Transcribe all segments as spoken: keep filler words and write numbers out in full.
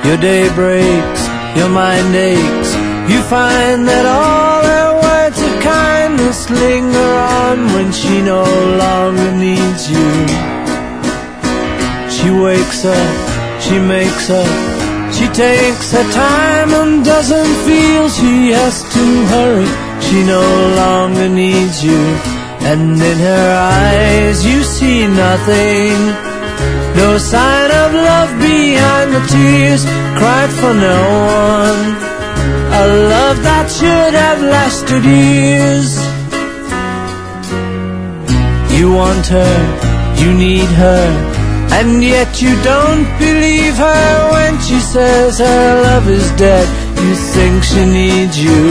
Your day breaks, your mind aches. You find that all her words of kindness linger on when she no longer needs you. She wakes up, she makes up, she takes her time and doesn't feel she has to hurry. She no longer needs you, and in her eyes you see nothing. No sign of love behind the tears cried for no one. A love that should have lasted years. You want her, you need her, and yet you don't believe her when she says her love is dead. You think she needs you.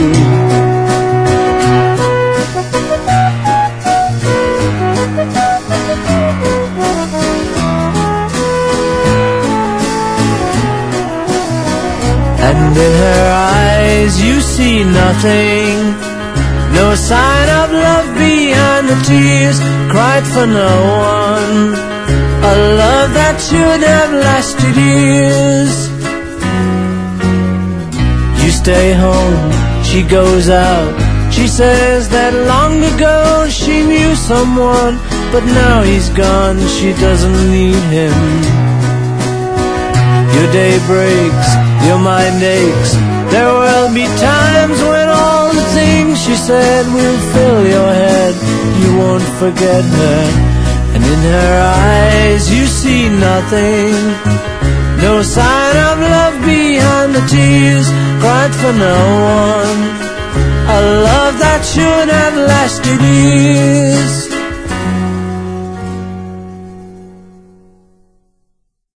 And in her eyes you see nothing. No sign of love behind the tears cried for no one. A love that should have lasted years. You stay home, she goes out. She says that long ago she knew someone, but now he's gone, she doesn't need him. Your day breaks, your mind aches. There will be times when all the things she said will fill your head. You won't forget her, and in her eyes you see nothing. No sign of love behind the tears cried for no one. A love that should have lasted years.